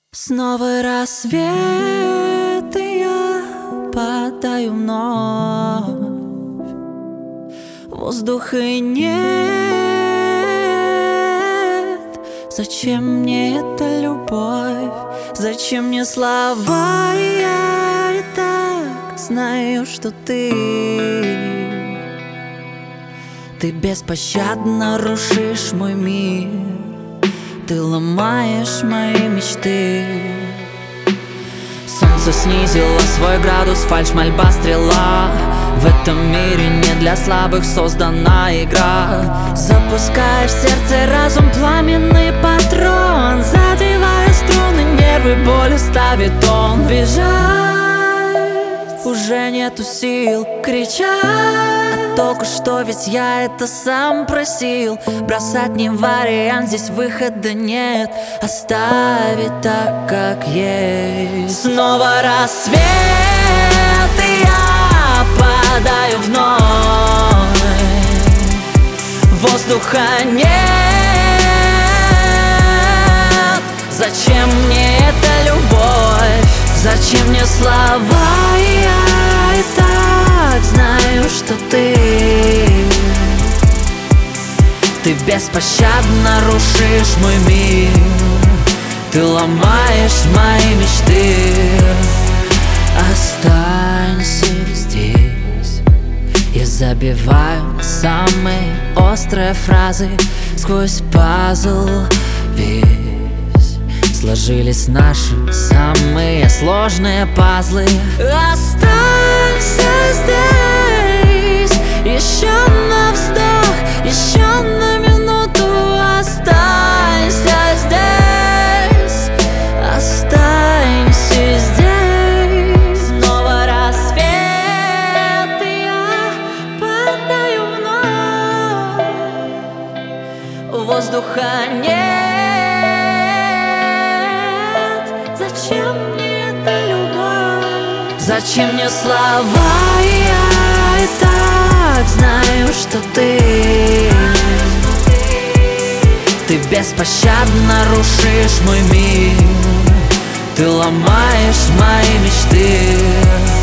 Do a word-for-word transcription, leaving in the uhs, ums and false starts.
Снова рассвет, и я падаю вновь. Воздуха нет. Зачем мне эта любовь? Зачем мне слова? Я и так знаю, что ты Ты беспощадно рушишь мой мир. Ты ломаешь мои мечты. Солнце снизило свой градус, фальшь, мольба, стрела. В этом мире не для слабых создана игра. Запуская в сердце разум пламенный патрон, задевая струны, нервы, болью ставит он. Бежать уже нету сил кричать, а только что ведь я это сам просил. Бросать не вариант, здесь выхода нет. Оставить так, как есть. Снова рассвет, и я падаю вновь. Воздуха нет. Зачем мне эта любовь? Зачем мне слова? Я и так знаю, что ты Ты беспощадно рушишь мой мир. Ты ломаешь мои мечты. Останься здесь. Я забиваю на самые острые фразы. Сквозь пазл весь сложились наши самые сложные пазлы. Останься здесь. Еще на вздох, еще на минуту. Останься здесь. Останься здесь. Снова рассвет, и я падаю вновь. Воздуха нет. Зачем мне эта любовь? Зачем мне слова? Я и так знаю, что ты Ты беспощадно рушишь мой мир. Ты ломаешь мои мечты.